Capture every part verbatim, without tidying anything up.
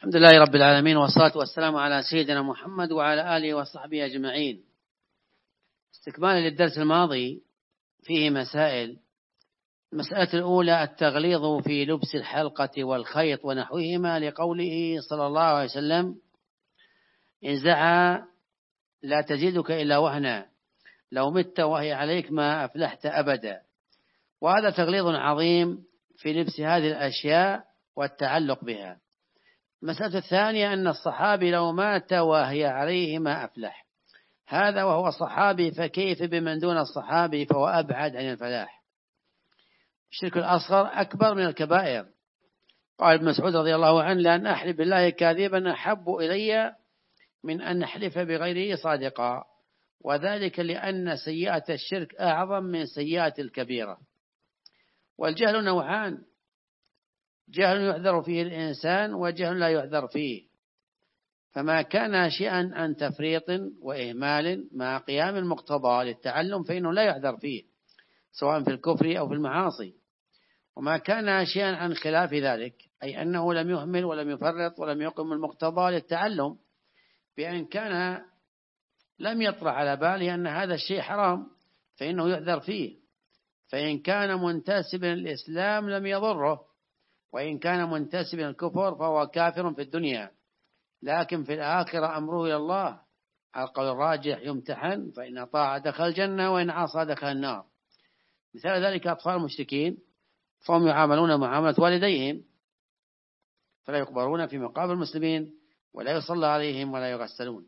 الحمد لله رب العالمين، والصلاة والسلام على سيدنا محمد وعلى آله وصحبه أجمعين. استكمالا للدرس الماضي فيه مسائل. المسألة الأولى التغليظ في لبس الحلقة والخيط ونحوهما، لقوله صلى الله عليه وسلم: انزعا لا تزيدك إلا وهنا، لو مت وهي عليك ما أفلحت أبدا. وهذا تغليظ عظيم في لبس هذه الأشياء والتعلق بها. المسألة الثانية أن الصحابي لو مات وهي عليه ما أفلح، هذا وهو صحابي، فكيف بمن دون الصحابي فهو أبعد عن الفلاح. الشرك الأصغر أكبر من الكبائر. قال ابن مسعود رضي الله عنه: لأن أحلف بالله كاذبا أحب إلي من أن نحلف بغيره صادقا، وذلك لأن سيئة الشرك أعظم من سيئة الكبيرة. والجهل نوعان: جهل يعذر فيه الإنسان وجهل لا يعذر فيه. فما كان شيئا عن تفريط وإهمال مع قيام المقتضى للتعلم فإنه لا يعذر فيه، سواء في الكفر أو في المعاصي. وما كان شيئا عن خلاف ذلك، أي أنه لم يهمل ولم يفرط ولم يقم المقتضى للتعلم، بأن كان لم يطرح على باله أن هذا الشيء حرام، فإنه يعذر فيه. فإن كان منتسبا للإسلام لم يضره، وإن كان منتسبا للكفر فهو كافر في الدنيا، لكن في الآخرة أمره إلى الله. على القول الراجح يمتحن، فإن طاع دخل الجنة وإن عصى دخل النار. مثال ذلك أطفال المشركين، فهم يعاملون معاملة والديهم، فلا يقبرون في مقابر المسلمين ولا يصلى عليهم ولا يغسلون.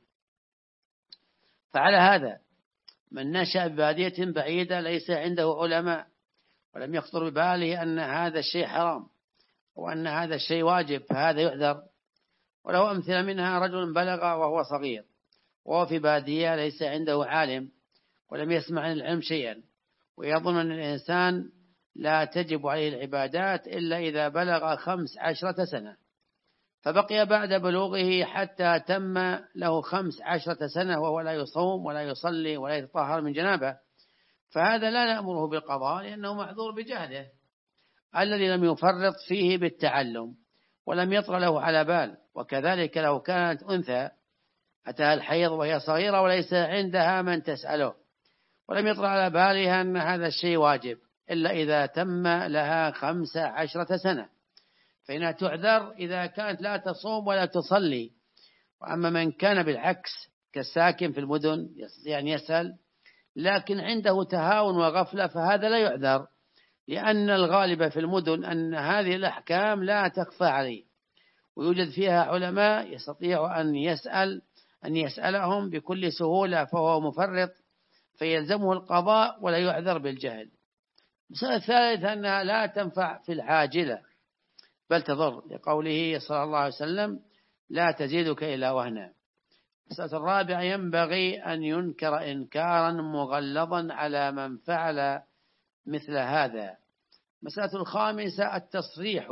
فعلى هذا من نشأ ببادية بعيدة ليس عنده علماء، ولم يخطر بباله أن هذا الشيء حرام وأن هذا الشيء واجب، فهذا يعذر. ولو أمثلة منها: رجل بلغ وهو صغير وهو في بادية ليس عنده عالم ولم يسمع عن العلم شيئا، ويظن أن الإنسان لا تجب عليه العبادات إلا إذا بلغ خمس عشرة سنة، فبقي بعد بلوغه حتى تم له خمس عشرة سنة وهو لا يصوم ولا يصلي ولا يتطهر من جنابه، فهذا لا نأمره بالقضاء لأنه معذور بجهله الذي لم يفرط فيه بالتعلم ولم يطرأ له على بال. وكذلك لو كانت أنثى أتاها الحيض وهي صغيرة وليس عندها من تسأله، ولم يطرأ على بالها أن هذا الشيء واجب إلا إذا تم لها خمس عشرة سنة، فإنها تعذر إذا كانت لا تصوم ولا تصلي. وأما من كان بالعكس كالساكن في المدن يستطيع أن يسأل لكن عنده تهاون وغفلة، فهذا لا يعذر، لأن الغالب في المدن أن هذه الأحكام لا تخفى عليه، ويوجد فيها علماء يستطيع أن يسأل أن يسألهم بكل سهولة، فهو مفرط فيلزمه القضاء ولا يعذر بالجهل. المسألة الثالثة أنها لا تنفع في العاجلة بل تضر، لقوله صلى الله عليه وسلم: لا تزيدك إلا وهنا. المسألة الرابعة: ينبغي أن ينكر إنكارا مغلظا على من فعل مثل هذا. المسألة الخامسة: التصريح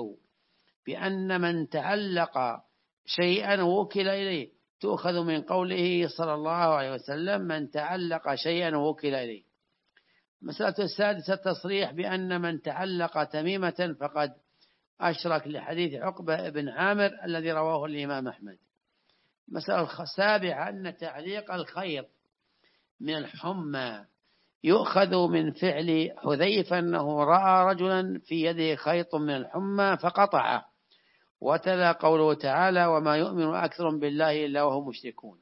بأن من تعلق شيئا وكل إليه، تؤخذ من قوله صلى الله عليه وسلم: من تعلق شيئا وكل إليه. المسألة السادسة: التصريح بأن من تعلق تميمة فقد أشرك، لحديث عقبة بن عامر الذي رواه الإمام أحمد. المسألة السابعة: أن تعليق الخيط من الحمى يؤخذ من فعل حذيفة أنه رأى رجلا في يده خيط من الحمى فقطعه، وتلا قوله تعالى: وما يؤمن أكثر بالله إلا وهم مشركون.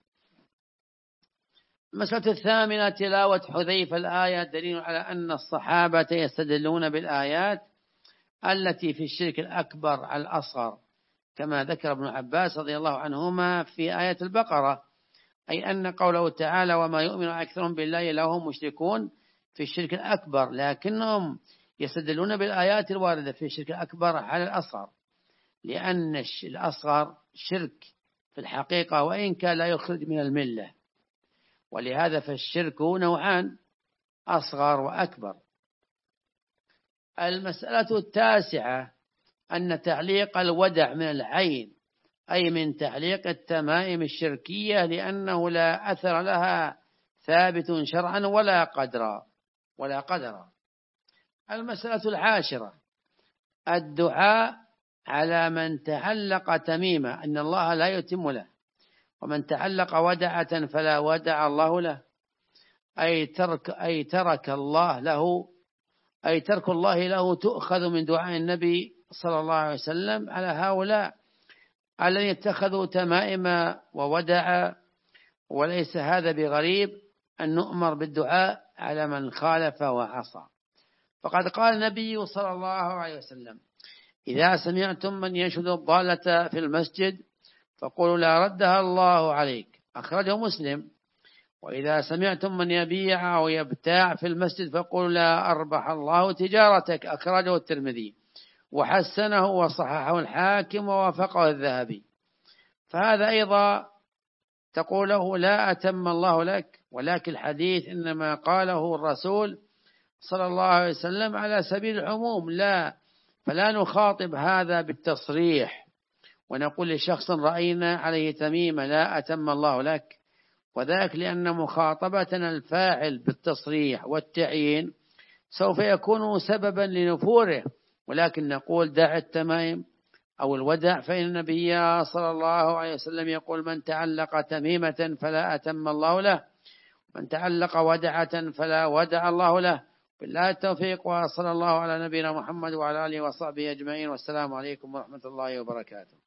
المسألة الثامنة: تلاوة حذيفة الآية دليل على أن الصحابة يستدلون بالآيات التي في الشرك الأكبر على الأصغر، كما ذكر ابن عباس رضي الله عنهما في آية البقرة، أي أن قوله تعالى: وما يؤمن أكثرهم بالله إلا وهم مشركون في الشرك الأكبر، لكنهم يستدلون بالآيات الواردة في الشرك الأكبر على الأصغر، لأن الأصغر شرك في الحقيقة وإن كان لا يخرج من الملة، ولهذا فالشرك نوعان: أصغر وأكبر. المسألة التاسعة: أن تعليق الودع من العين، أي من تعليق التمائم الشركية، لأنه لا أثر لها ثابت شرعا ولا قدرا ولا قدرا. المسألة العاشرة: الدعاء على من تعلق تميمة أن الله لا يتم له، ومن تعلق ودعة فلا ودع الله له، أي ترك أي ترك الله له أي ترك الله له تؤخذ من دعاء النبي صلى الله عليه وسلم على هؤلاء الذين اتخذوا تمائم وودع. وليس هذا بغريب أن نؤمر بالدعاء على من خالف وعصى، فقد قال النبي صلى الله عليه وسلم: إذا سمعتم من ينشد الضالة في المسجد فقولوا لا ردها الله عليك، أخرجه مسلم. وإذا سمعتم من يبيع أو يبتاع في المسجد فقولوا لا أربح الله تجارتك، أخرجه الترمذي وحسنه وصححه الحاكم ووافقه الذهبي. فهذا أيضا تقوله لا أتم الله لك، ولكن الحديث إنما قاله الرسول صلى الله عليه وسلم على سبيل العموم، لا فلا نخاطب هذا بالتصريح ونقول لشخص رأينا عليه تميمة لا أتم الله لك، وذلك لأن مخاطبتنا الفاعل بالتصريح والتعيين سوف يكون سببا لنفوره، ولكن نقول دع التمائم أو الودع، فإن النبي صلى الله عليه وسلم يقول: من تعلق تميمة فلا أتم الله له، من تعلق ودعة فلا ودع الله له. بالله التوفيق، وصلى الله على نبينا محمد وعلى آله وصحبه أجمعين، والسلام عليكم ورحمة الله وبركاته.